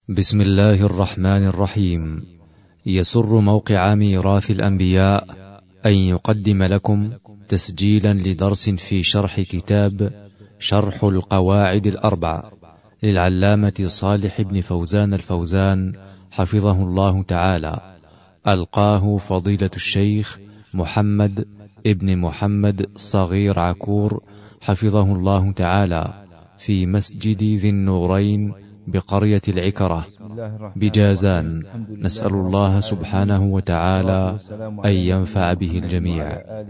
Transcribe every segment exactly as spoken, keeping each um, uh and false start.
بسم الله الرحمن الرحيم. يسر موقع ميراث الأنبياء أن يقدم لكم تسجيلا لدرس في شرح كتاب شرح القواعد الأربع للعلامة صالح بن فوزان الفوزان حفظه الله تعالى، ألقاه فضيلة الشيخ محمد ابن محمد صغير عكور حفظه الله تعالى في مسجد ذي النورين بقرية العكرة بجازان. نسأل الله سبحانه وتعالى أن ينفع به الجميع.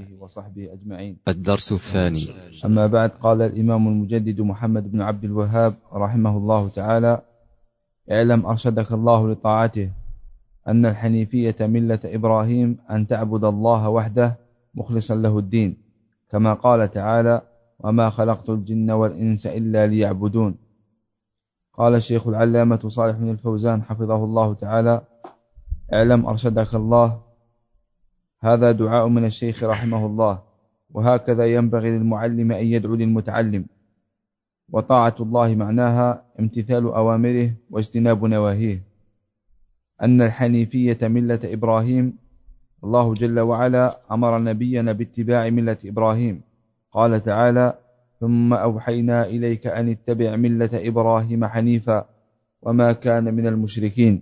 الدرس الثاني. أما بعد، قال الإمام المجدد محمد بن عبد الوهاب رحمه الله تعالى: اعلم أرشدك الله لطاعته أن الحنيفية ملة إبراهيم أن تعبد الله وحده مخلصا له الدين، كما قال تعالى: وما خلقت الجن والإنس إلا ليعبدون. قال الشيخ العلامة صالح بن الفوزان حفظه الله تعالى: اعلم أرشدك الله. هذا دعاء من الشيخ رحمه الله، وهكذا ينبغي للمعلم أن يدعو للمتعلم. وطاعة الله معناها امتثال أوامره واجتناب نواهيه. أن الحنيفية ملة إبراهيم، الله جل وعلا أمر نبينا باتباع ملة إبراهيم. قال تعالى: ثم أوحينا إليك أن اتبع ملة إبراهيم حنيفا وما كان من المشركين.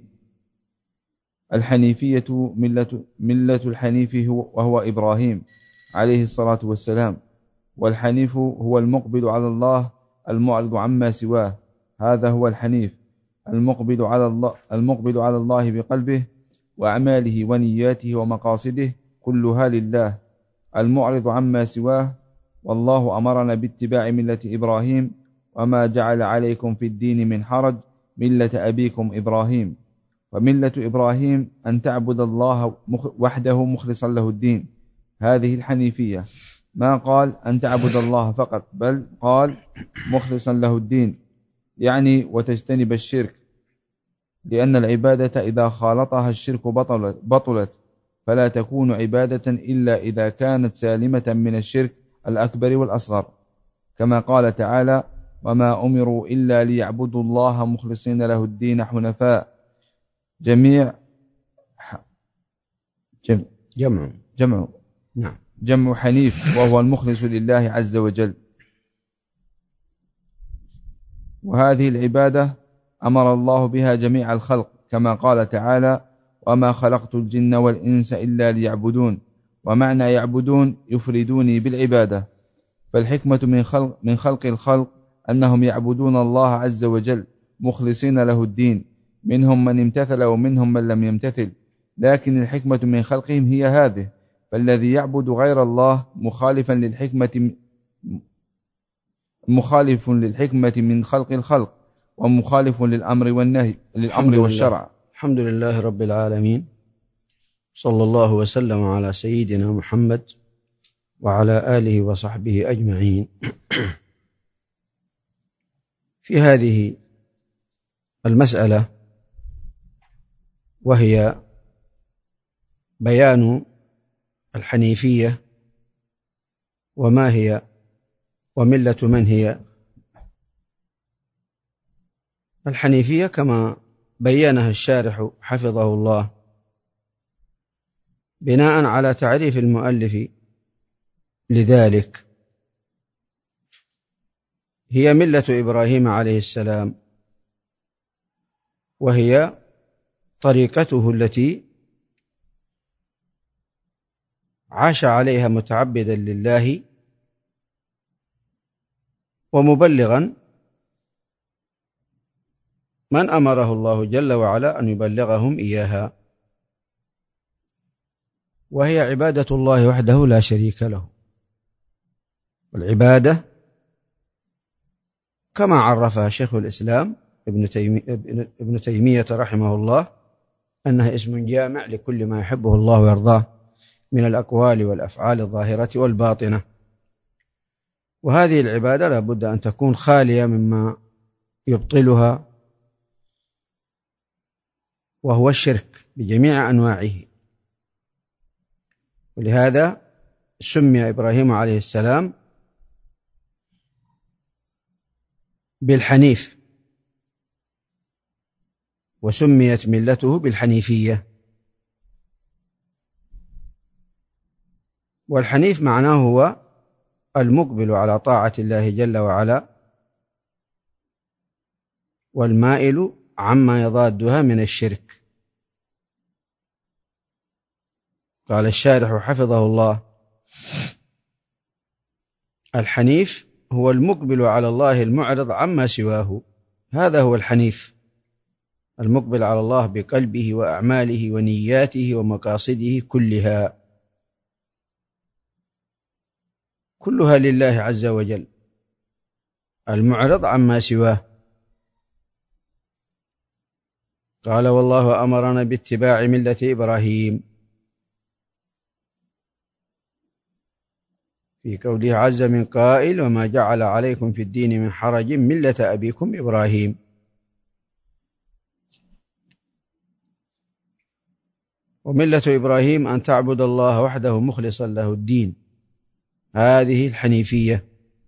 الحنيفية ملة, ملة الحنيف وهو إبراهيم عليه الصلاة والسلام. والحنيف هو المقبل على الله المعرض عما سواه. هذا هو الحنيف، المقبل على الله, المقبل على الله بقلبه وأعماله ونياته ومقاصده كلها لله، المعرض عما سواه. والله أمرنا باتباع ملة إبراهيم: وما جعل عليكم في الدين من حرج ملة أبيكم إبراهيم. وملة إبراهيم أن تعبد الله وحده مخلصا له الدين، هذه الحنيفية. ما قال أن تعبد الله فقط، بل قال مخلصا له الدين، يعني وتجتنب الشرك، لأن العبادة إذا خالطها الشرك بطلت, بطلت فلا تكون عبادة إلا إذا كانت سالمة من الشرك الأكبر والأصغر، كما قال تعالى: وما أمروا إلا ليعبدوا الله مخلصين له الدين حنفاء. جميع جمع جمع جمع نعم جمع حنيف، وهو المخلص لله عز وجل. وهذه العبادة أمر الله بها جميع الخلق، كما قال تعالى: وما خلقت الجن والإنس إلا ليعبدون. ومعنى يعبدون يفردوني بالعبادة. فالحكمة من خلق, من خلق الخلق أنهم يعبدون الله عز وجل مخلصين له الدين، منهم من امتثل ومنهم من لم يمتثل، لكن الحكمة من خلقهم هي هذه. فالذي يعبد غير الله مخالفا للحكمة مخالف للحكمة من خلق الخلق، ومخالف للأمر والنهي للأمر والشرع. الحمد لله رب العالمين، صلى الله وسلم على سيدنا محمد وعلى آله وصحبه أجمعين. في هذه المسألة، وهي بيان الحنيفية وما هي وملة من هي. الحنيفية كما بينها الشارح حفظه الله بناء على تعريف المؤلف لذلك، هي ملة إبراهيم عليه السلام، وهي طريقته التي عاش عليها متعبدا لله ومبلغا من أمره الله جل وعلا أن يبلغهم إياها، وهي عبادة الله وحده لا شريك له. والعبادة كما عرفها شيخ الإسلام ابن تيمية, ابن تيمية رحمه الله أنها اسم جامع لكل ما يحبه الله ويرضاه من الأقوال والأفعال الظاهرة والباطنة. وهذه العبادة لا بد أن تكون خالية مما يبطلها، وهو الشرك بجميع أنواعه. ولهذا سمي إبراهيم عليه السلام بالحنيف، وسميت ملته بالحنيفية. والحنيف معناه هو المقبل على طاعة الله جل وعلا والمائل عما يضادها من الشرك. قال الشارح حفظه الله: الحنيف هو المقبل على الله المعرض عما سواه. هذا هو الحنيف، المقبل على الله بقلبه وأعماله ونياته ومقاصده كلها، كلها لله عز وجل، المعرض عما سواه. قال: والله أمرنا باتباع ملة إبراهيم، في قوله عز من قائل: وما جعل عليكم في الدين من حرج ملة أبيكم إبراهيم. وملة إبراهيم أن تعبد الله وحده مخلصا له الدين، هذه الحنيفية.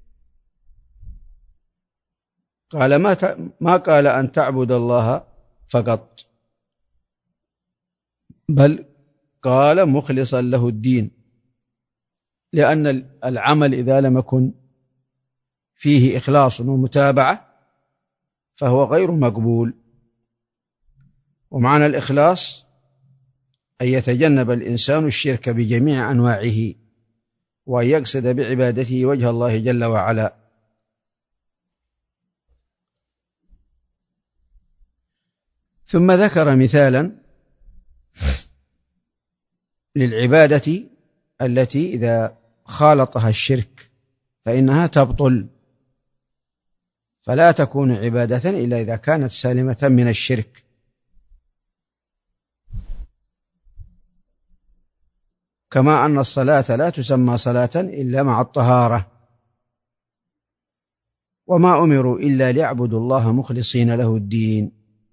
قال ما ما قال أن تعبد الله فقط، بل قال مخلصا له الدين، لأن العمل إذا لم يكن فيه إخلاص ومتابعة فهو غير مقبول. ومعنى الإخلاص أن يتجنب الإنسان الشرك بجميع أنواعه، وأن يقصد بعبادته وجه الله جل وعلا. ثم ذكر مثالا للعبادة التي إذا خالطها الشرك فإنها تبطل، فلا تكون عبادة إلا إذا كانت سالمة من الشرك. كما أن الصلاة لا تسمى صلاة إلا مع الطهارة، وما أمروا إلا ليعبدوا الله مخلصين له الدين.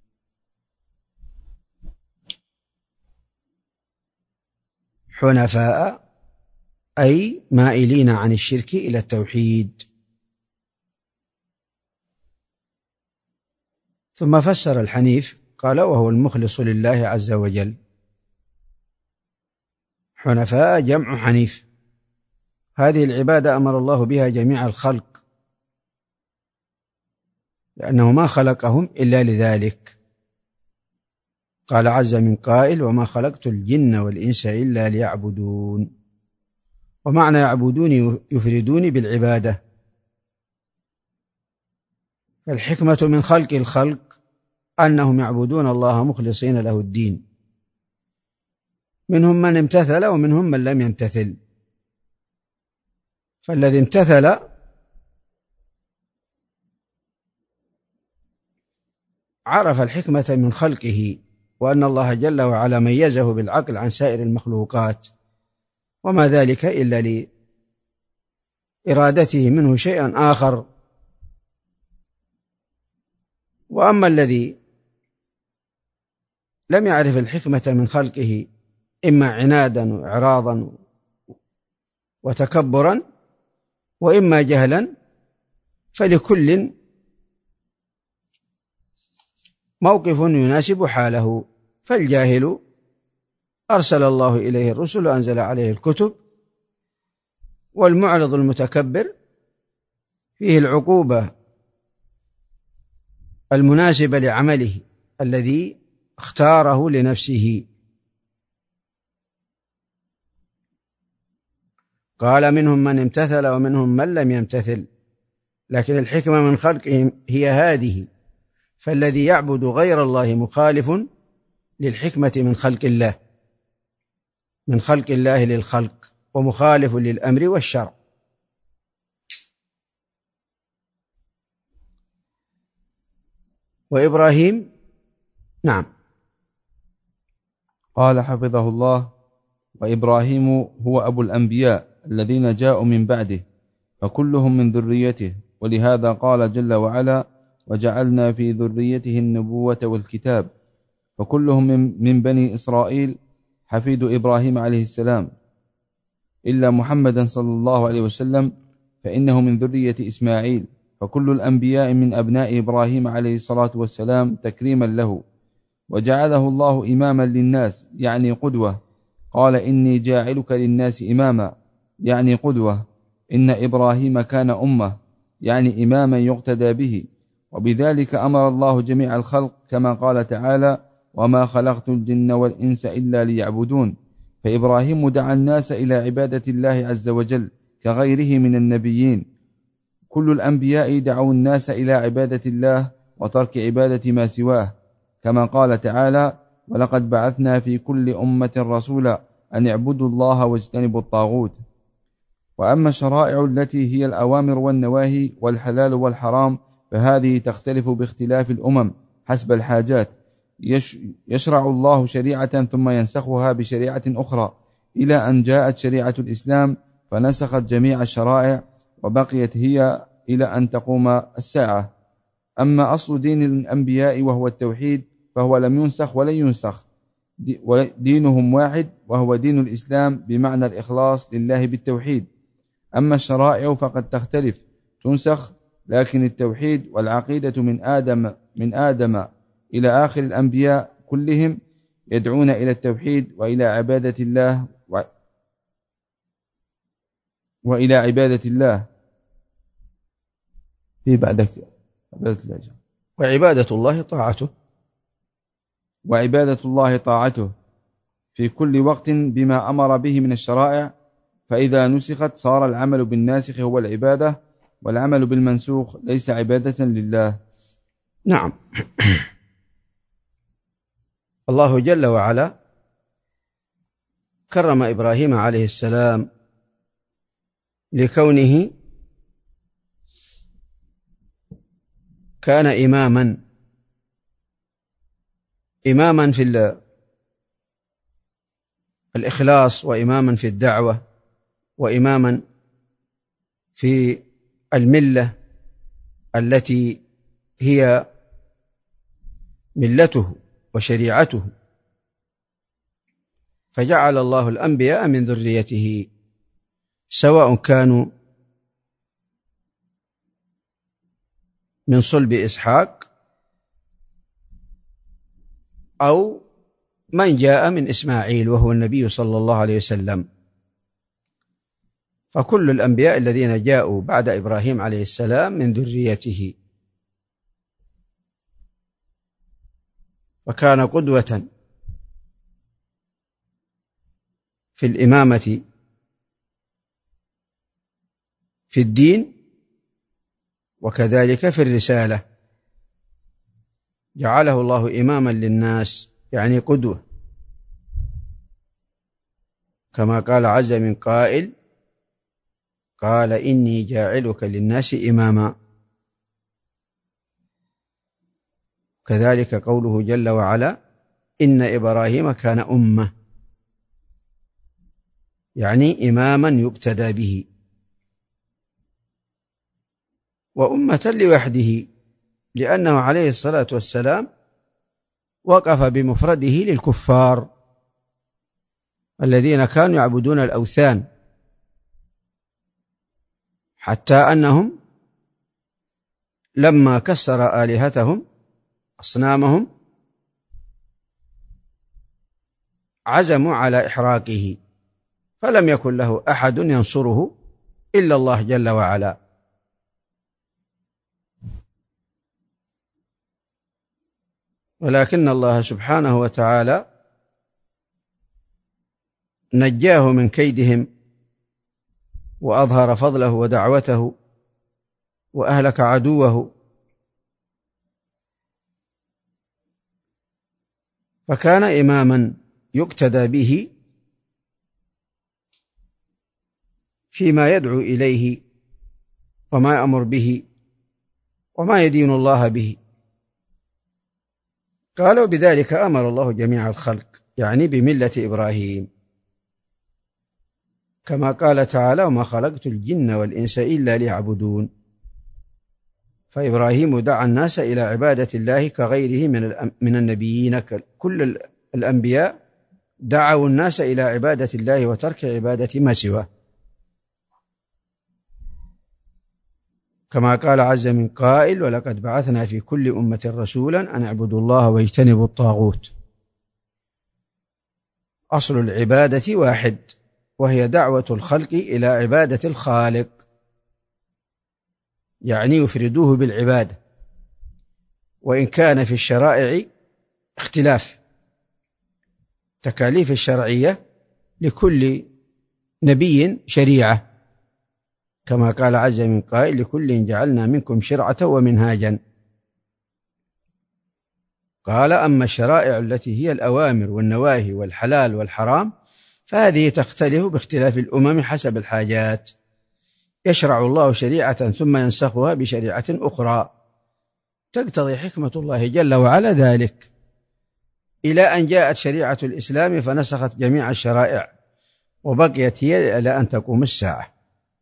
حنفاء أي مائلين عن الشرك إلى التوحيد. ثم فسر الحنيف قال: وهو المخلص لله عز وجل. حنفاء جمع حنيف. هذه العبادة أمر الله بها جميع الخلق، لأنه ما خلقهم إلا لذلك. قال عز من قائل: وما خلقت الجن والإنس إلا ليعبدون. ومعنى يعبدون يفردون بالعبادة. فالحكمة من خلق الخلق أنهم يعبدون الله مخلصين له الدين، منهم من امتثل ومنهم من لم يمتثل. فالذي امتثل عرف الحكمة من خلقه، وأن الله جل وعلا ميزه بالعقل عن سائر المخلوقات، وما ذلك إلا لإرادته منه شيئا آخر. وأما الذي لم يعرف الحكمة من خلقه إما عنادا وإعراضا وتكبرا، وإما جهلا، فلكل موقف يناسب حاله. فالجاهل أرسل الله إليه الرسل وأنزل عليه الكتب، والمعرض المتكبر فيه العقوبة المناسبة لعمله الذي اختاره لنفسه. قال: منهم من امتثل ومنهم من لم يمتثل. لكن الحكمة من خلقهم هي هذه. فالذي يعبد غير الله مخالف للحكمة من خلق الله، من خلق الله للخلق، ومخالف للأمر والشرع. وإبراهيم نعم. قال حفظه الله: وإبراهيم هو أبو الأنبياء الذين جاءوا من بعده، فكلهم من ذريته، ولهذا قال جل وعلا: وجعلنا في ذريته النبوة والكتاب، فكلهم من بني إسرائيل حفيد إبراهيم عليه السلام، إلا محمدا صلى الله عليه وسلم فإنه من ذرية إسماعيل، فكل الأنبياء من أبناء إبراهيم عليه الصلاة والسلام تكريما له، وجعله الله إماما للناس يعني قدوة. قال إني جاعلك للناس إماما يعني قدوة. إن إبراهيم كان أمة يعني إماما يقتدى به. وبذلك أمر الله جميع الخلق كما قال تعالى وما خلقت الجن والإنس إلا ليعبدون. فإبراهيم دعا الناس إلى عبادة الله عز وجل كغيره من النبيين. كل الأنبياء دعوا الناس إلى عبادة الله وترك عبادة ما سواه كما قال تعالى ولقد بعثنا في كل أمة رسولا أن اعبدوا الله واجتنبوا الطاغوت. وأما الشرائع التي هي الأوامر والنواهي والحلال والحرام فهذه تختلف باختلاف الأمم حسب الحاجات. يشرع الله شريعة ثم ينسخها بشريعة أخرى إلى أن جاءت شريعة الإسلام فنسخت جميع الشرائع وبقيت هي إلى أن تقوم الساعة. أما أصل دين الأنبياء وهو التوحيد فهو لم ينسخ ولن ينسخ، دينهم واحد وهو دين الإسلام بمعنى الإخلاص لله بالتوحيد. أما الشرائع فقد تختلف تنسخ، لكن التوحيد والعقيدة من آدم من آدم إلى آخر الأنبياء كلهم يدعون إلى التوحيد وإلى عبادة الله و... وإلى عبادة الله في بعدك عبادة الله وعبادة الله طاعته وعبادة الله طاعته في كل وقت بما أمر به من الشرائع. فإذا نسخت صار العمل بالناسخ هو العبادة والعمل بالمنسوخ ليس عبادة لله. نعم. الله جل وعلا كرم إبراهيم عليه السلام لكونه كان إماما إماما في الإخلاص وإماما في الدعوة وإماما في الملة التي هي ملته وشريعته. فجعل الله الأنبياء من ذريته سواء كانوا من صلب إسحاق أو من جاء من إسماعيل وهو النبي صلى الله عليه وسلم. فكل الأنبياء الذين جاءوا بعد إبراهيم عليه السلام من ذريته، فكان قدوة في الإمامة في الدين وكذلك في الرسالة. جعله الله إماما للناس يعني قدوة، كما قال عز من قائل قال إني جاعلك للناس إماما. كذلك قوله جل وعلا إن إبراهيم كان أمة يعني إماما يقتدى به، وأمة لوحده لأنه عليه الصلاة والسلام وقف بمفرده للكفار الذين كانوا يعبدون الأوثان، حتى أنهم لما كسر آلهتهم أصنامهم عزموا على إحراقه، فلم يكن له أحد ينصره إلا الله جل وعلا. ولكن الله سبحانه وتعالى نجاه من كيدهم وأظهر فضله ودعوته وأهلك عدوه، فكان إماما يقتدى به فيما يدعو إليه وما يأمر به وما يدين الله به. قالوا بذلك أمر الله جميع الخلق يعني بملة إبراهيم، كما قال تعالى وما خلقت الجن والإنس إلا ليعبدون. فإبراهيم دعا الناس إلى عبادة الله كغيره من من النبيين. كل الأنبياء دعوا الناس إلى عبادة الله وترك عبادة ما سواه. كما قال عز من قائل: ولقد بعثنا في كل أمة رسولا أن اعبدوا الله واجتنبوا الطاغوت. أصل العبادة واحد، وهي دعوة الخلق إلى عبادة الخالق، يعني يفردوه بالعبادة، وإن كان في الشرائع اختلاف. تكاليف الشرعية لكل نبي شريعة، كما قال عز من قائل: لكل جعلنا منكم شرعة ومنهاجا. قال: أما الشرائع التي هي الأوامر والنواهي والحلال والحرام فهذه تختلف باختلاف الأمم حسب الحاجات، يشرع الله شريعة ثم ينسخها بشريعة أخرى، تقتضي حكمة الله جل وعلا ذلك، إلى أن جاءت شريعة الإسلام فنسخت جميع الشرائع، وبقيت هي إلى أن تقوم الساعة،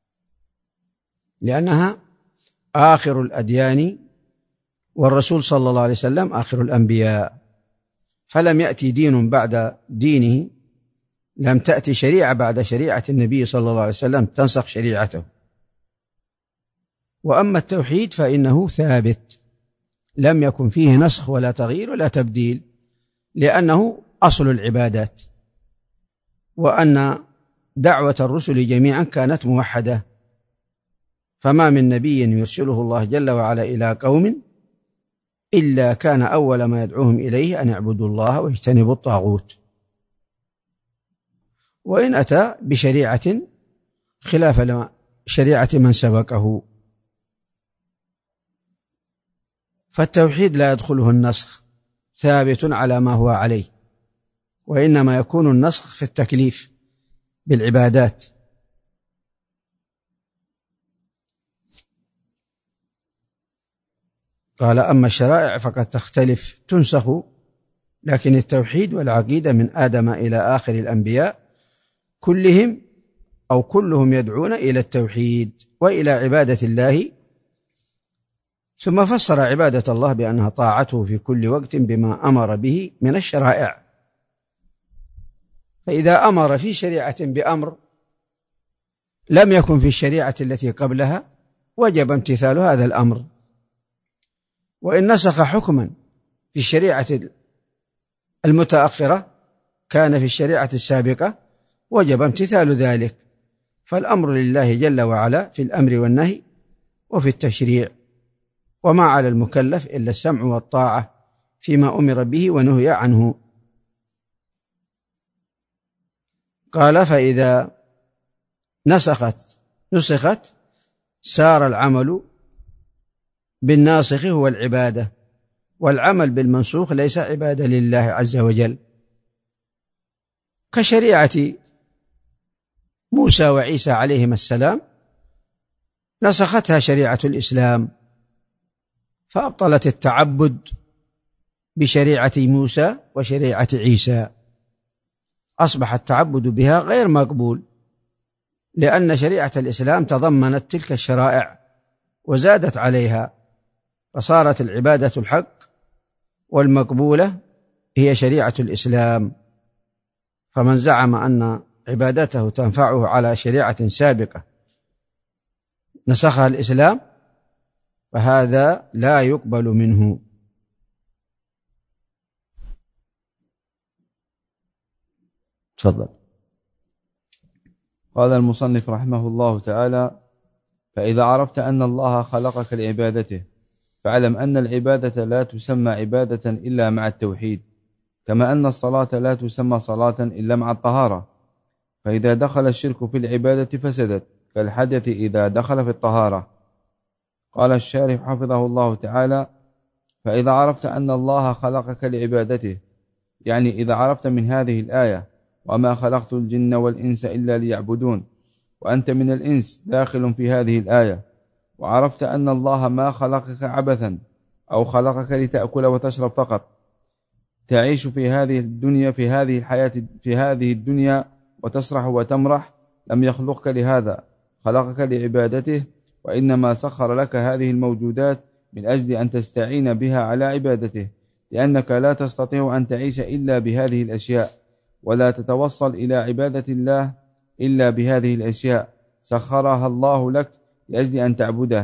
لأنها آخر الأديان، والرسول صلى الله عليه وسلم آخر الأنبياء، فلم يأتي دين بعد دينه، لم تأتي شريعة بعد شريعة النبي صلى الله عليه وسلم تنسخ شريعته. وأما التوحيد فإنه ثابت، لم يكن فيه نسخ ولا تغيير ولا تبديل، لأنه أصل العبادات، وأن دعوة الرسل جميعا كانت موحدة، فما من نبي يرسله الله جل وعلا إلى قوم إلا كان أول ما يدعوهم إليه أن يعبدوا الله ويجتنبوا الطاغوت، وإن أتى بشريعة خلاف شريعة من سبقه. فالتوحيد لا يدخله النسخ، ثابت على ما هو عليه، وإنما يكون النسخ في التكليف بالعبادات. قال: أما الشرائع فقد تختلف تنسخ، لكن التوحيد والعقيدة من آدم إلى آخر الأنبياء كلهم أو كلهم يدعون إلى التوحيد وإلى عبادة الله. ثم فسر عبادة الله بأنها طاعته في كل وقت بما أمر به من الشرائع، فإذا أمر في شريعة بأمر لم يكن في الشريعة التي قبلها وجب امتثال هذا الأمر، وإن نسخ حكما في الشريعة المتأخرة كان في الشريعة السابقة وجب امتثال ذلك. فالأمر لله جل وعلا في الأمر والنهي وفي التشريع، وما على المكلف إلا السمع والطاعة فيما أمر به ونهي عنه. قال: فإذا نسخت نسخت سار العمل بالناسخ هو العبادة، والعمل بالمنسوخ ليس عبادة لله عز وجل، كشريعة موسى وعيسى عليهما السلام نسختها شريعة الإسلام، فأبطلت التعبد بشريعة موسى وشريعة عيسى، أصبح التعبد بها غير مقبول، لأن شريعة الإسلام تضمنت تلك الشرائع وزادت عليها، فصارت العبادة الحق والمقبولة هي شريعة الإسلام. فمن زعم أن عبادته تنفعه على شريعة سابقة نسخها الإسلام فهذا لا يقبل منه. تفضل. قال المصنف رحمه الله تعالى: فإذا عرفت أن الله خلقك لعبادته فاعلم أن العبادة لا تسمى عبادة إلا مع التوحيد، كما أن الصلاة لا تسمى صلاة إلا مع الطهارة، فإذا دخل الشرك في العبادة فسدت، كالحدث إذا دخل في الطهارة. قال الشارح حفظه الله تعالى: فإذا عرفت أن الله خلقك لعبادته، يعني إذا عرفت من هذه الآية: وما خلقت الجن والإنس إلا ليعبدون، وأنت من الإنس داخل في هذه الآية، وعرفت أن الله ما خلقك عبثا أو خلقك لتأكل وتشرب فقط، تعيش في هذه الدنيا في هذه الحياة في هذه الدنيا وتسرح وتمرح، لم يخلقك لهذا، خلقك لعبادته، وإنما سخر لك هذه الموجودات من أجل أن تستعين بها على عبادته، لأنك لا تستطيع أن تعيش إلا بهذه الأشياء، ولا تتوصل إلى عبادة الله إلا بهذه الأشياء، سخرها الله لك لأجل أن تعبده.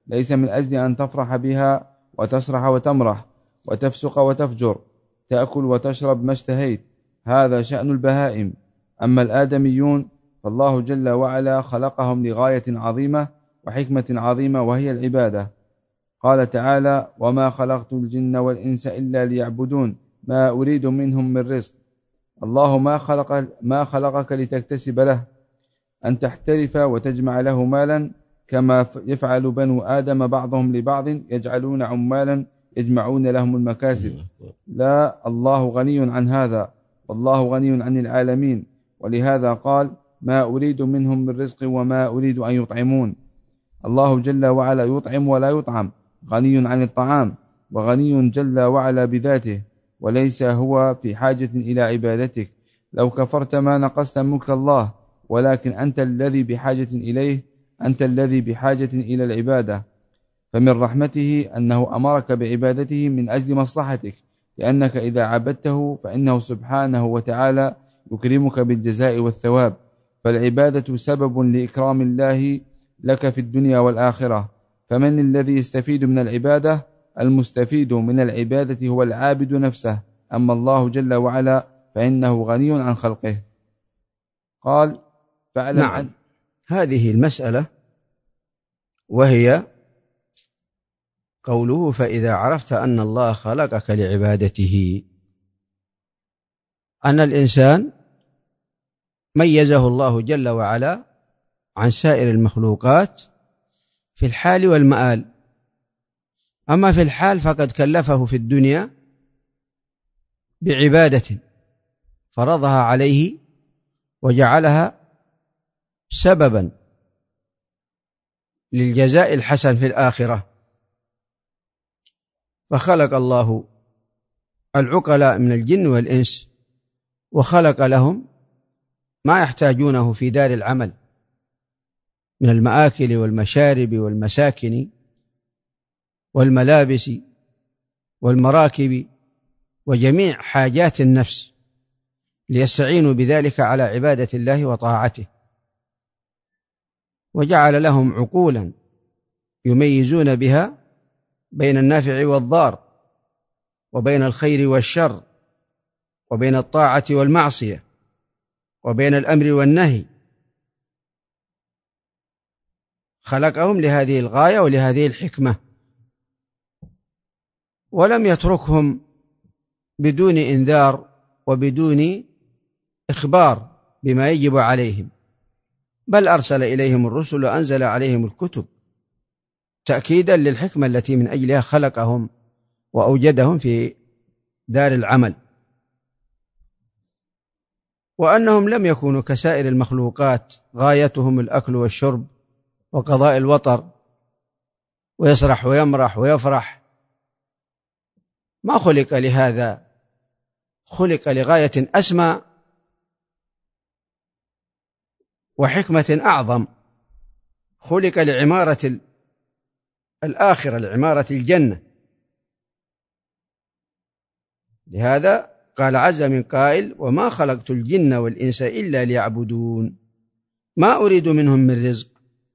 ليس من أجل أن تفرح بها وتسرح وتمرح وتفسق وتفجر، تأكل وتشرب ما اشتهيت، هذا شأن البهائم. أما الآدميون فالله جل وعلا خلقهم لغاية عظيمة وحكمة عظيمة، وهي العبادة. قال تعالى: وما خلقت الجن والإنس إلا ليعبدون ما أريد منهم من رزق. الله ما خلق ما خلقك لتكتسب له، أن تحترف وتجمع له مالا كما يفعل بنو آدم بعضهم لبعض، يجعلون عمالا يجمعون لهم المكاسب. لا، الله غني عن هذا، والله غني عن العالمين، ولهذا قال: ما أريد منهم من رزق وما أريد أن يطعمون. الله جل وعلا يطعم ولا يطعم، غني عن الطعام، وغني جل وعلا بذاته، وليس هو في حاجة إلى عبادتك. لو كفرت ما نقصت ملك الله، ولكن أنت الذي بحاجة إليه، أنت الذي بحاجة إلى العبادة. فمن رحمته أنه أمرك بعبادته من أجل مصلحتك، لأنك إذا عبدته فإنه سبحانه وتعالى يكرمك بالجزاء والثواب. فالعبادة سبب لإكرام الله لك في الدنيا والآخرة. فمن الذي يستفيد من العبادة؟ المستفيد من العبادة هو العابد نفسه، أما الله جل وعلا فإنه غني عن خلقه. قال: فعلا نعم عن... هذه المسألة، وهي قوله: فإذا عرفت أن الله خلقك لعبادته، أن الإنسان ميزه الله جل وعلا عن سائر المخلوقات في الحال والمآل. أما في الحال فقد كلفه في الدنيا بعبادة فرضها عليه وجعلها سببا للجزاء الحسن في الآخرة. فخلق الله العقلاء من الجن والإنس، وخلق لهم ما يحتاجونه في دار العمل من المآكل والمشارب والمساكن والملابس والمراكب وجميع حاجات النفس، ليستعينوا بذلك على عبادة الله وطاعته. وجعل لهم عقولا يميزون بها بين النافع والضار، وبين الخير والشر، وبين الطاعة والمعصية، وبين الأمر والنهي. خلقهم لهذه الغاية ولهذه الحكمة، ولم يتركهم بدون إنذار وبدون إخبار بما يجب عليهم، بل أرسل إليهم الرسل وأنزل عليهم الكتب تأكيدا للحكمة التي من أجلها خلقهم وأوجدهم في دار العمل، وأنهم لم يكونوا كسائر المخلوقات غايتهم الأكل والشرب وقضاء الوطر ويسرح ويمرح ويفرح. ما خلق لهذا، خلق لغاية أسمى وحكمة أعظم، خلق لعمارة الآخرة، لعمارة الجنة. لهذا قال عز من قائل: وما خلقت الجن والإنس إلا ليعبدون ما أريد منهم من رزق.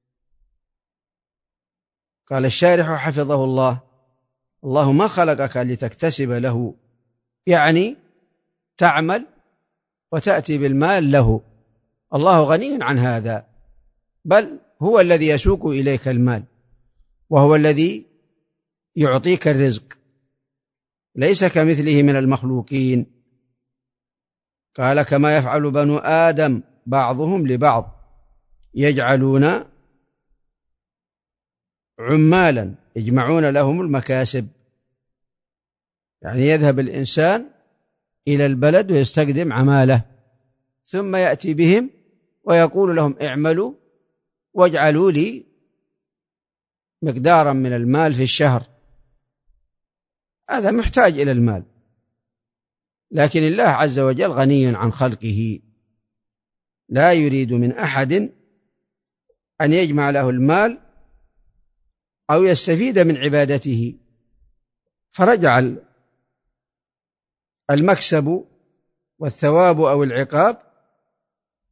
قال الشارح حفظه الله: الله ما خلقك لتكتسب له، يعني تعمل وتأتي بالمال له، الله غني عن هذا، بل هو الذي يسوق إليك المال، وهو الذي يعطيك الرزق، ليس كمثله من المخلوقين. قال: كما يفعل بنو آدم بعضهم لبعض، يجعلون عمالا يجمعون لهم المكاسب. يعني يذهب الإنسان إلى البلد ويستخدم عماله، ثم يأتي بهم ويقول لهم: اعملوا واجعلوا لي مقدارا من المال في الشهر. هذا محتاج إلى المال، لكن الله عز وجل غني عن خلقه، لا يريد من أحد أن يجمع له المال أو يستفيد من عبادته، فرجع المكسب والثواب أو العقاب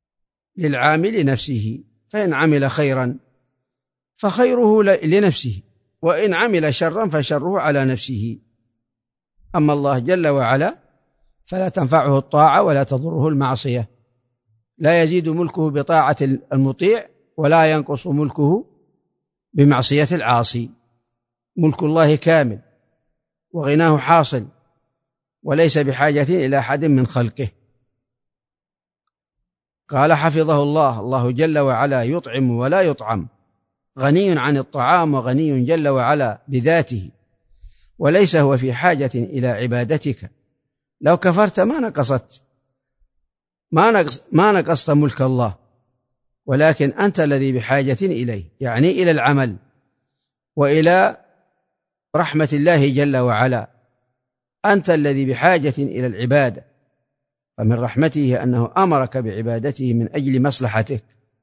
للعامل نفسه، فإن عمل خيرا فخيره لنفسه، وإن عمل شرا فشره على نفسه. أما الله جل وعلا فلا تنفعه الطاعة ولا تضره المعصية، لا يزيد ملكه بطاعة المطيع ولا ينقص ملكه بمعصية العاصي. ملك الله كامل وغناه حاصل، وليس بحاجة إلى أحد من خلقه. قال حفظه الله: الله جل وعلا يطعم ولا يطعم، غني عن الطعام وغني جل وعلا بذاته، وليس هو في حاجة إلى عبادتك. لو كفرت ما نقصت ما نقص ما نقصت ملك الله، ولكن أنت الذي بحاجة إليه، يعني إلى العمل وإلى رحمة الله جل وعلا. أنت الذي بحاجة إلى العبادة، فمن رحمته أنه أمرك بعبادته من أجل مصلحتك،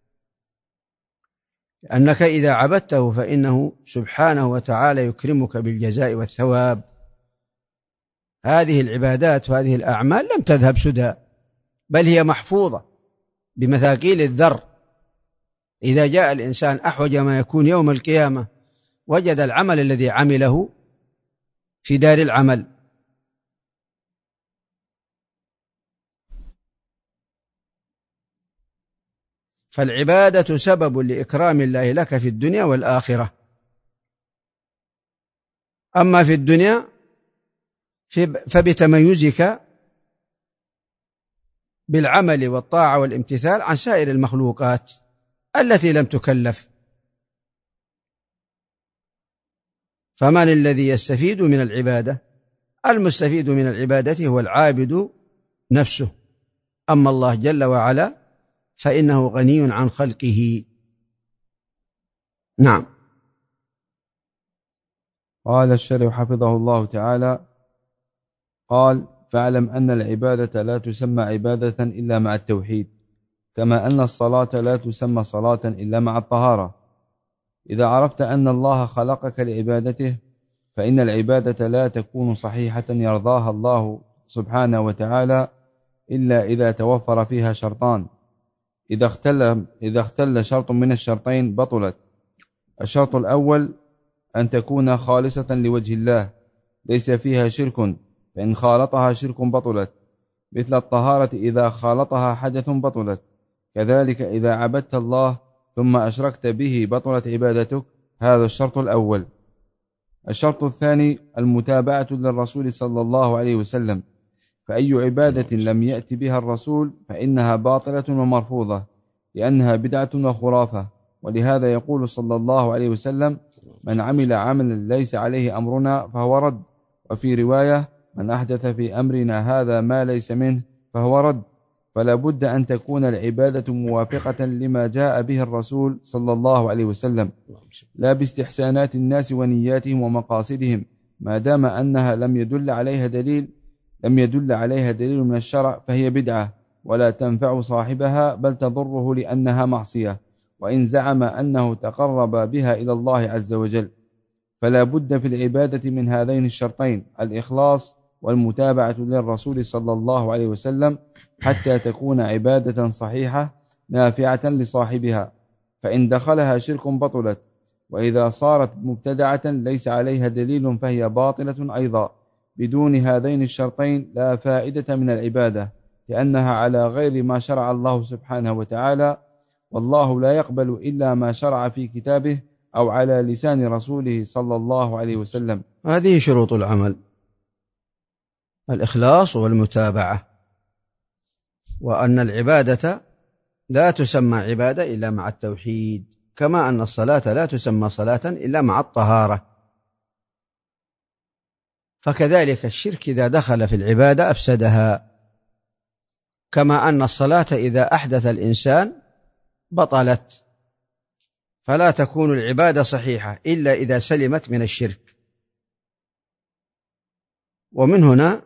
لأنك إذا عبدته فإنه سبحانه وتعالى يكرمك بالجزاء والثواب. هذه العبادات وهذه الأعمال لم تذهب سدى، بل هي محفوظة بمثاقيل الذر. إذا جاء الإنسان أحوج ما يكون يوم القيامة وجد العمل الذي عمله في دار العمل. فالعبادة سبب لإكرام الله لك في الدنيا والآخرة. أما في الدنيا فبتميزك بالعمل والطاعة والامتثال عن سائر المخلوقات التي لم تكلف. فمن الذي يستفيد من العبادة؟ المستفيد من العبادة هو العابد نفسه. أما الله جل وعلا فإنه غني عن خلقه. نعم. قال الشارح حفظه الله تعالى: قال: فاعلم أن العبادة لا تسمى عبادة إلا مع التوحيد، كما أن الصلاة لا تسمى صلاة إلا مع الطهارة. إذا عرفت أن الله خلقك لعبادته فإن العبادة لا تكون صحيحة يرضاها الله سبحانه وتعالى إلا إذا توفر فيها شرطان. إذا اختل, إذا اختل شرط من الشرطين بطلت. الشرط الأول أن تكون خالصة لوجه الله ليس فيها شرك، فإن خالطها شرك بطلت، مثل الطهارة إذا خالطها حدث بطلت. كذلك إذا عبدت الله ثم أشركت به بطلت عبادتك. هذا الشرط الأول. الشرط الثاني المتابعة للرسول صلى الله عليه وسلم، فأي عبادة لم يأتي بها الرسول فإنها باطلة ومرفوضة، لأنها بدعة وخرافة. ولهذا يقول صلى الله عليه وسلم: من عمل عملا ليس عليه أمرنا فهو رد. وفي رواية: من أحدث في أمرنا هذا ما ليس منه فهو رد. فلا بد أن تكون العبادة موافقة لما جاء به الرسول صلى الله عليه وسلم، لا باستحسانات الناس ونياتهم ومقاصدهم، ما دام أنها لم يدل عليها دليل لم يدل عليها دليل من الشرع فهي بدعة ولا تنفع صاحبها، بل تضره لأنها معصية، وإن زعم أنه تقرب بها إلى الله عز وجل. فلا بد في العبادة من هذين الشرطين: الإخلاص والمتابعة للرسول صلى الله عليه وسلم، حتى تكون عبادة صحيحة نافعة لصاحبها. فإن دخلها شرك بطلت، وإذا صارت مبتدعة ليس عليها دليل فهي باطلة أيضا. بدون هذين الشرطين لا فائدة من العبادة، لأنها على غير ما شرع الله سبحانه وتعالى، والله لا يقبل إلا ما شرع في كتابه أو على لسان رسوله صلى الله عليه وسلم. هذه شروط العمل: الإخلاص والمتابعة، وأن العبادة لا تسمى عبادة إلا مع التوحيد، كما أن الصلاة لا تسمى صلاة إلا مع الطهارة. فكذلك الشرك إذا دخل في العبادة أفسدها، كما أن الصلاة إذا أحدث الإنسان بطلت. فلا تكون العبادة صحيحة إلا إذا سلمت من الشرك. ومن هنا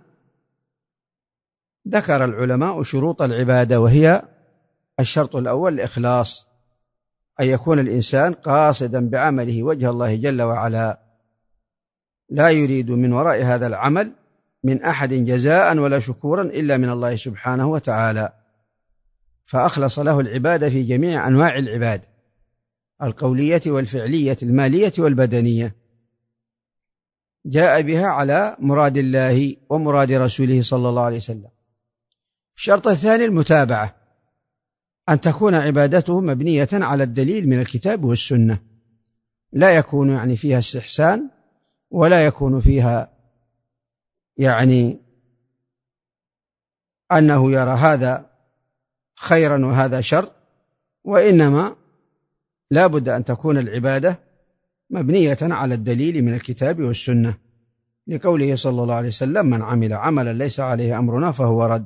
ذكر العلماء شروط العبادة، وهي: الشرط الأول الإخلاص، أن يكون الإنسان قاصدا بعمله وجه الله جل وعلا، لا يريد من وراء هذا العمل من أحد جزاء ولا شكورا إلا من الله سبحانه وتعالى، فأخلص له العبادة في جميع أنواع العبادة: القولية والفعلية المالية والبدنية. جاء بها على مراد الله ومراد رسوله صلى الله عليه وسلم. الشرط الثاني المتابعة، أن تكون عبادته مبنية على الدليل من الكتاب والسنة، لا يكون يعني فيها استحسان، ولا يكون فيها يعني أنه يرى هذا خيرا وهذا شر، وإنما لا بد أن تكون العبادة مبنية على الدليل من الكتاب والسنة، لقوله صلى الله عليه وسلم: من عمل عملا ليس عليه أمرنا فهو رد.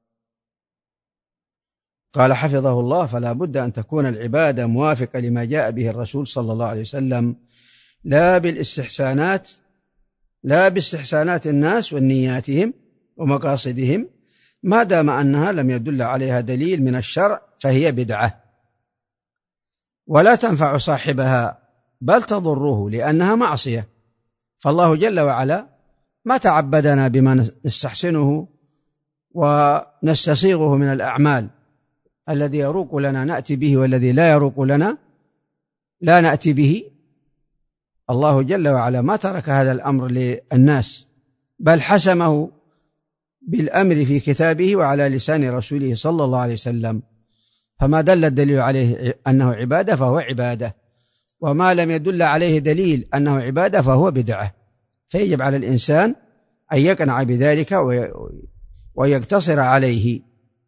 قال حفظه الله: فلا بد أن تكون العبادة موافقة لما جاء به الرسول صلى الله عليه وسلم، لا بالاستحسانات لا باستحسانات الناس ونياتهم ومقاصدهم، ما دام أنها لم يدل عليها دليل من الشرع فهي بدعة، ولا تنفع صاحبها بل تضره لأنها معصية. فالله جل وعلا ما تعبدنا بما نستحسنه ونستصيغه من الأعمال، الذي يروق لنا نأتي به، والذي لا يروق لنا لا نأتي به. الله جل وعلا ما ترك هذا الأمر للناس، بل حسمه بالأمر في كتابه وعلى لسان رسوله صلى الله عليه وسلم. فما دل الدليل عليه أنه عبادة فهو عبادة، وما لم يدل عليه دليل أنه عبادة فهو بدعة. فيجب على الإنسان أن يقنع بذلك ويقتصر عليه،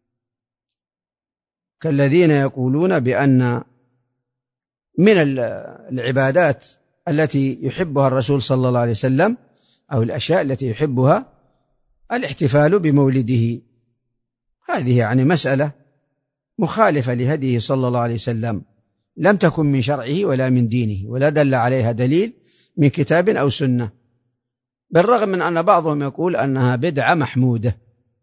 كالذين يقولون بأن من العبادات التي يحبها الرسول صلى الله عليه وسلم أو الأشياء التي يحبها الاحتفال بمولده. هذه يعني مسألة مخالفة لهديه صلى الله عليه وسلم، لم تكن من شرعه ولا من دينه، ولا دل عليها دليل من كتاب أو سنة، بالرغم من أن بعضهم يقول أنها بدعة محمودة.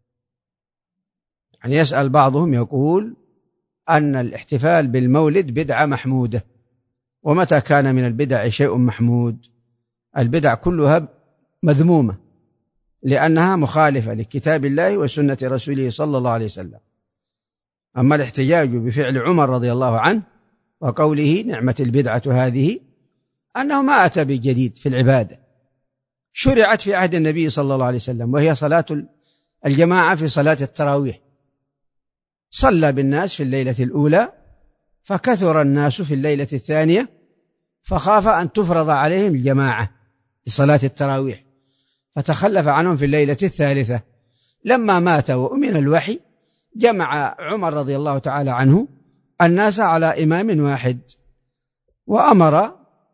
يعني يسأل بعضهم يقول أن الاحتفال بالمولد بدعة محمودة، ومتى كان من البدع شيء محمود؟ البدع كلها مذمومة لأنها مخالفة لكتاب الله وسنة رسوله صلى الله عليه وسلم. أما الاحتجاج بفعل عمر رضي الله عنه وقوله نعمة البدعة هذه، أنه ما أتى بجديد في العبادة، شرعت في عهد النبي صلى الله عليه وسلم، وهي صلاة الجماعة في صلاة التراويح. صلى بالناس في الليلة الأولى، فكثر الناس في الليلة الثانية، فخاف أن تفرض عليهم الجماعة في صلاة التراويح، فتخلف عنهم في الليلة الثالثة. لما مات وأمن الوحي جمع عمر رضي الله تعالى عنه الناس على إمام واحد، وأمر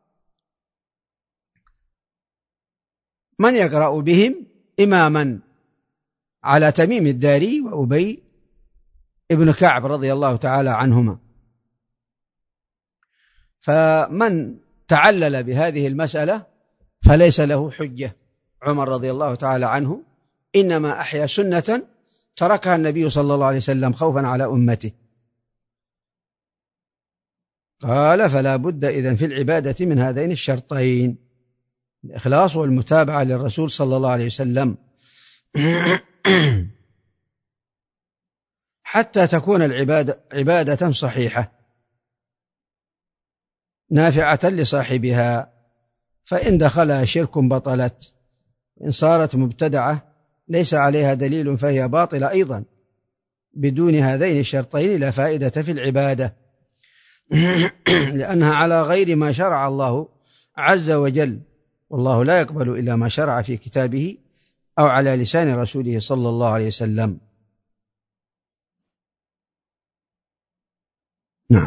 من يقرأ بهم إماما على تميم الداري وأبي ابن كعب رضي الله تعالى عنهما. فمن تعلل بهذه المسألة فليس له حجة. عمر رضي الله تعالى عنه إنما أحيا سنة تركها النبي صلى الله عليه وسلم خوفا على أمته. قال: فلا بد إذن في العبادة من هذين الشرطين، الإخلاص والمتابعة للرسول صلى الله عليه وسلم، حتى تكون العبادة عبادة صحيحة نافعة لصاحبها. فإن دخلها شرك بطلت، إن صارت مبتدعة ليس عليها دليل فهي باطلة أيضا. بدون هذين الشرطين لا فائدة في العبادة، لأنها على غير ما شرع الله عز وجل، والله لا يقبل إلا ما شرع في كتابه أو على لسان رسوله صلى الله عليه وسلم. نعم.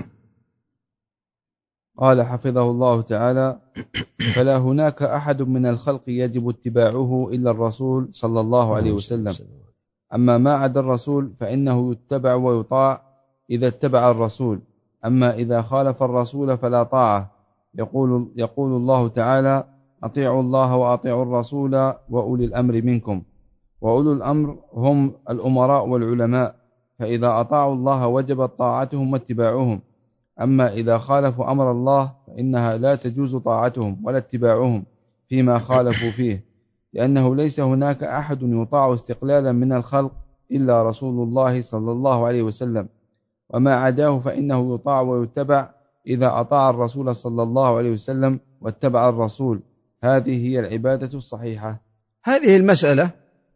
قال حفظه الله تعالى: فلا هناك أحد من الخلق يجب اتباعه إلا الرسول صلى الله عليه وسلم. أما ما عدا الرسول فإنه يتبع ويطاع إذا اتبع الرسول، أما إذا خالف الرسول فلا طاعة. يقول, يقول الله تعالى: أطيعوا الله وأطيعوا الرسول وأولي الأمر منكم. وأولو الأمر هم الأمراء والعلماء، فإذا أطاعوا الله وجبت طاعتهم واتباعهم. أما إذا خالفوا أمر الله فإنها لا تجوز طاعتهم ولا اتباعهم فيما خالفوا فيه، لأنه ليس هناك أحد يطاع استقلالا من الخلق إلا رسول الله صلى الله عليه وسلم، وما عداه فإنه يطاع ويتبع إذا أطاع الرسول صلى الله عليه وسلم واتبع الرسول، هذه هي العبادة الصحيحة. هذه المسألة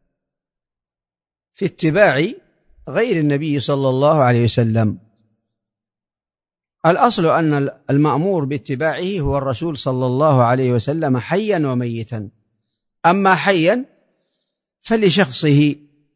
في اتباع غير النبي صلى الله عليه وسلم. الأصل أن المأمور باتباعه هو الرسول صلى الله عليه وسلم حيا وميتا، أما حيا فلشخصه،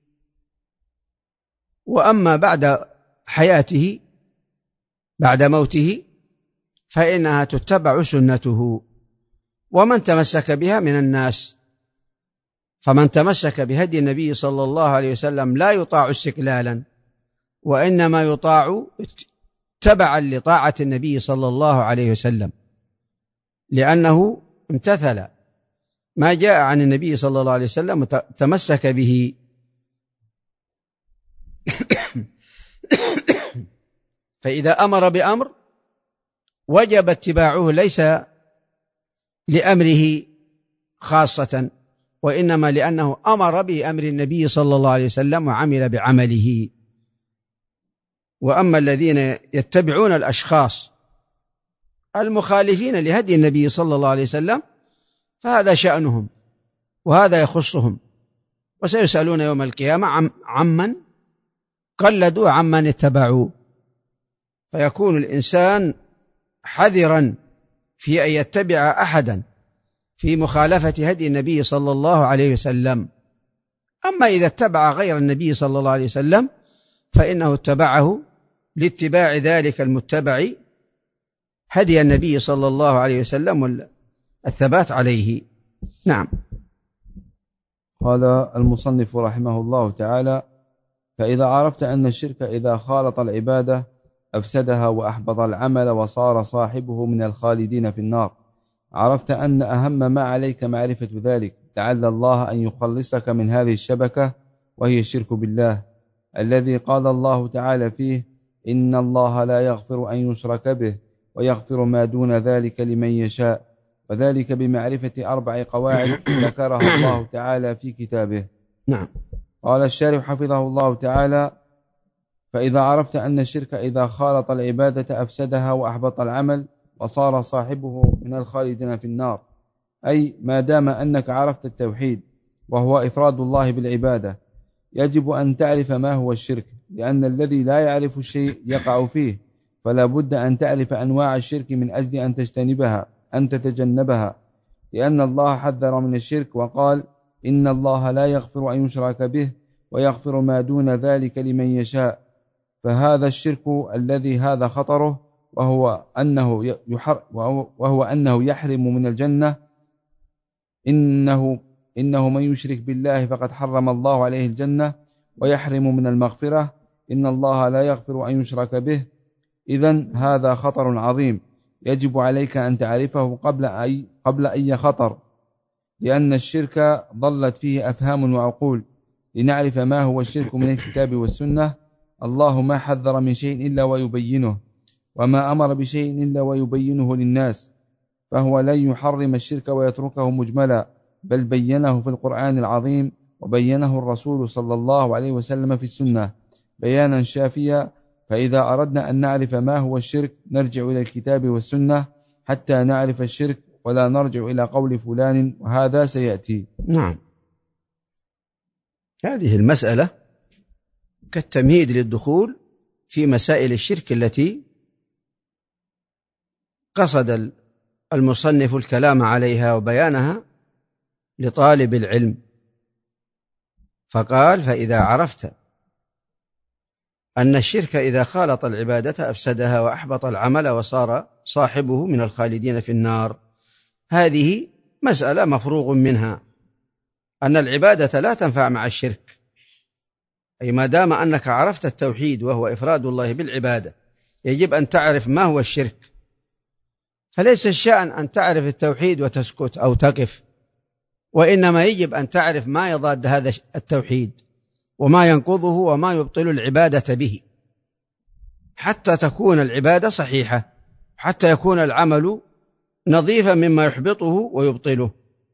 وأما بعد حياته بعد موته فإنها تتبع سنته، ومن تمسك بها من الناس. فمن تمسك بهدي النبي صلى الله عليه وسلم لا يطاع استقلالا، وإنما يطاع تبعا لطاعة النبي صلى الله عليه وسلم، لأنه امتثل ما جاء عن النبي صلى الله عليه وسلم وتمسك به. فإذا أمر بأمر وجب اتباعه، ليس لأمره خاصة، وإنما لأنه أمر بأمر النبي صلى الله عليه وسلم وعمل بعمله. وأما الذين يتبعون الأشخاص المخالفين لهدي النبي صلى الله عليه وسلم فهذا شأنهم وهذا يخصهم، وسيسألون يوم القيامة عمن قلدوا عمن اتبعوا. فيكون الإنسان حذرا في أن يتبع أحدا في مخالفة هدي النبي صلى الله عليه وسلم. أما إذا اتبع غير النبي صلى الله عليه وسلم فإنه اتبعه لاتباع ذلك المتبع هدي النبي صلى الله عليه وسلم والثبات عليه. نعم. قال المصنف رحمه الله تعالى: فإذا عرفت أن الشرك إذا خالط العبادة أفسدها وأحبط العمل وصار صاحبه من الخالدين في النار، عرفت أن أهم ما عليك معرفة ذلك، لعل الله أن يخلصك من هذه الشبكة وهي الشرك بالله، الذي قال الله تعالى فيه: إن الله لا يغفر أن يشرك به ويغفر ما دون ذلك لمن يشاء، وذلك بمعرفة أربع قواعد ذكرها الله تعالى في كتابه. نعم. قال الشارح حفظه الله تعالى: فإذا عرفت أن الشرك إذا خالط العبادة أفسدها وأحبط العمل وصار صاحبه من الخالدين في النار، أي ما دام أنك عرفت التوحيد وهو إفراد الله بالعبادة، يجب أن تعرف ما هو الشرك، لأن الذي لا يعرف الشيء يقع فيه، فلا بد أن تعرف أنواع الشرك من أجل أن تجتنبها أن تتجنبها، لأن الله حذر من الشرك وقال: إن الله لا يغفر أن يشرك به ويغفر ما دون ذلك لمن يشاء. فهذا الشرك الذي هذا خطره، وهو أنه, يحر وهو أنه يحرم من الجنة. إنه, إنه من يشرك بالله فقد حرم الله عليه الجنة ويحرم من المغفرة. إن الله لا يغفر أن يشرك به. إذن هذا خطر عظيم يجب عليك أن تعرفه قبل أي, قبل أي خطر، لأن الشرك ضلت فيه أفهام وعقول. لنعرف ما هو الشرك من الكتاب والسنة: الله ما حذر من شيء إلا ويبينه، وما أمر بشيء إلا ويبينه للناس، فهو لن يحرم الشرك ويتركه مجملا، بل بينه في القرآن العظيم، وبينه الرسول صلى الله عليه وسلم في السنة بيانا شافيا. فإذا أردنا أن نعرف ما هو الشرك نرجع إلى الكتاب والسنة حتى نعرف الشرك، ولا نرجع إلى قول فلان، وهذا سيأتي. نعم. هذه المسألة كالتمهيد للدخول في مسائل الشرك التي قصد المصنف الكلام عليها وبيانها لطالب العلم، فقال: فإذا عرفت أن الشرك إذا خالط العبادة أفسدها وأحبط العمل وصار صاحبه من الخالدين في النار. هذه مسألة مفروغ منها، أن العبادة لا تنفع مع الشرك، أي ما دام أنك عرفت التوحيد وهو إفراد الله بالعبادة يجب أن تعرف ما هو الشرك. فليس الشأن أن تعرف التوحيد وتسكت أو تقف، وإنما يجب أن تعرف ما يضاد هذا التوحيد وما ينقضه وما يبطل العبادة به، حتى تكون العبادة صحيحة، حتى يكون العمل نظيفا مما يحبطه ويبطله.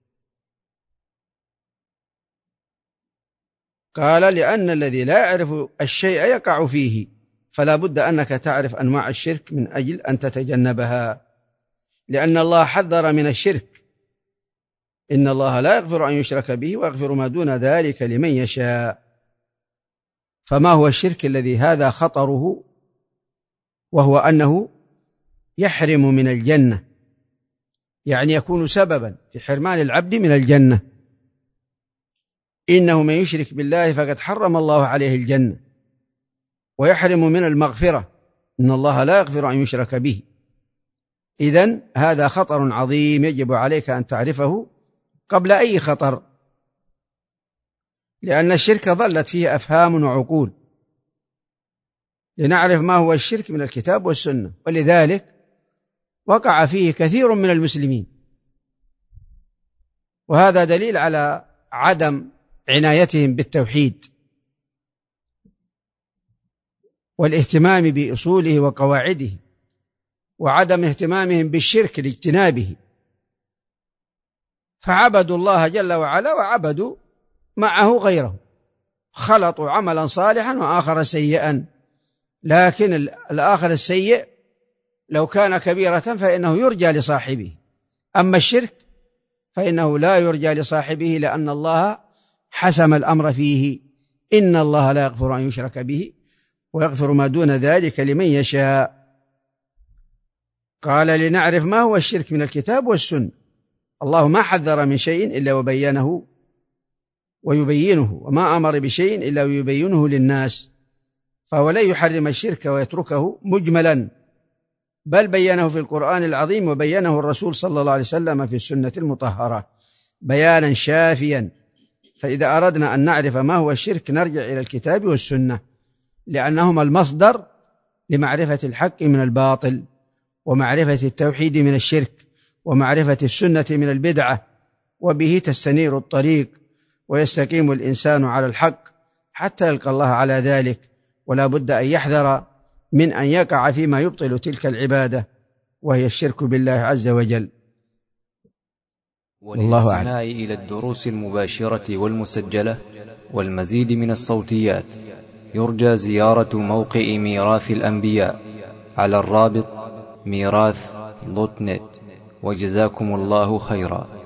قال: لأن الذي لا يعرف الشيء يقع فيه، فلا بد أنك تعرف أنواع الشرك من أجل أن تتجنبها، لأن الله حذر من الشرك إن الله لا يغفر أن يشرك به ويغفر ما دون ذلك لمن يشاء. فما هو الشرك الذي هذا خطره؟ وهو أنه يحرم من الجنة، يعني يكون سببا في حرمان العبد من الجنة. إنه من يشرك بالله فقد حرم الله عليه الجنة، ويحرم من المغفرة، إن الله لا يغفر أن يشرك به. إذن هذا خطر عظيم يجب عليك أن تعرفه قبل أي خطر، لأن الشرك ظلت فيه أفهام وعقول. لنعرف ما هو الشرك من الكتاب والسنة، ولذلك وقع فيه كثير من المسلمين، وهذا دليل على عدم عنايتهم بالتوحيد والاهتمام بأصوله وقواعده، وعدم اهتمامهم بالشرك لاجتنابه، فعبدوا الله جل وعلا وعبدوا معه غيره، خلطوا عملا صالحا وآخر سيئا. لكن الآخر السيء لو كان كبيرة فإنه يرجى لصاحبه، أما الشرك فإنه لا يرجى لصاحبه، لأن الله حسم الأمر فيه. إن الله لا يغفر أن يشرك به ويغفر ما دون ذلك لمن يشاء. قال لنعرف ما هو الشرك من الكتاب والسنة. الله ما حذر من شيء إلا وبينه ويبينه، وما أمر بشيء إلا ويبينه للناس، فهو لا يحرم الشرك ويتركه مجملا، بل بينه في القرآن العظيم، وبينه الرسول صلى الله عليه وسلم في السنة المطهرة بيانا شافيا. فإذا أردنا أن نعرف ما هو الشرك نرجع إلى الكتاب والسنة، لأنهما المصدر لمعرفة الحق من الباطل، ومعرفة التوحيد من الشرك، ومعرفة السنة من البدعة، وبه تستنير الطريق ويستقيم الإنسان على الحق حتى يلقى الله على ذلك. ولا بد أن يحذر من أن يقع فيما يبطل تلك العبادة، وهي الشرك بالله عز وجل. وللاستماع إلى الدروس المباشرة والمسجلة والمزيد من الصوتيات يرجى زيارة موقع ميراث الأنبياء على الرابط ميراث دوت نت. وجزاكم الله خيرا.